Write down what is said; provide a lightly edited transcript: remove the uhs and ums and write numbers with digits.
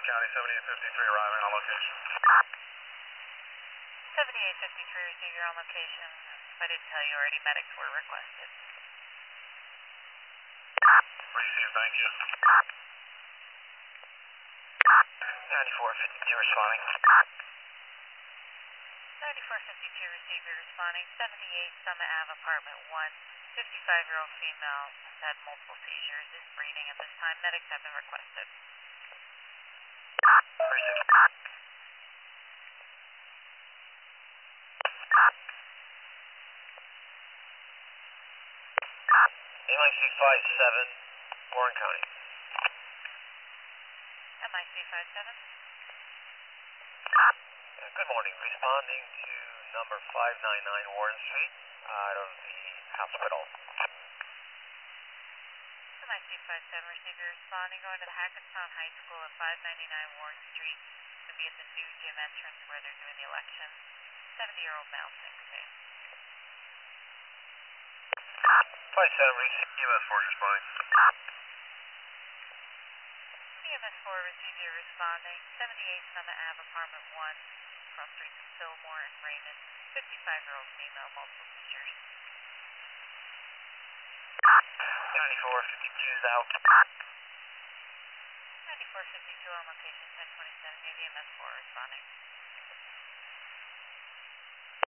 County 7853 arriving on location. 7853, receive your on location. I did tell you already medics were requested. Received, thank you. 9452 responding. 9452, receiver responding. 78 Summit Ave, apartment 1. 55-year-old female has had multiple seizures, is breathing at this time. Medics have been requested. Received. MIC 57, Warren County. MIC 57. Good morning. Responding to number 599 Warren Street out of the hospital. MIC 57, receiver responding. Going to the Hackettstown High School at 599 Warren Street. Going to be at the new gym entrance where they're doing the election. 70-year-old male, 6'2". 57, receive EMS force responding. EMS 4, receiver responding. 78 Summit Ave, apartment 1. Cross streets of Fillmore and Raymond. 55-year-old female, multiple seizures. 9452 is out. 9452 on location, 1027, EMS 4 responding.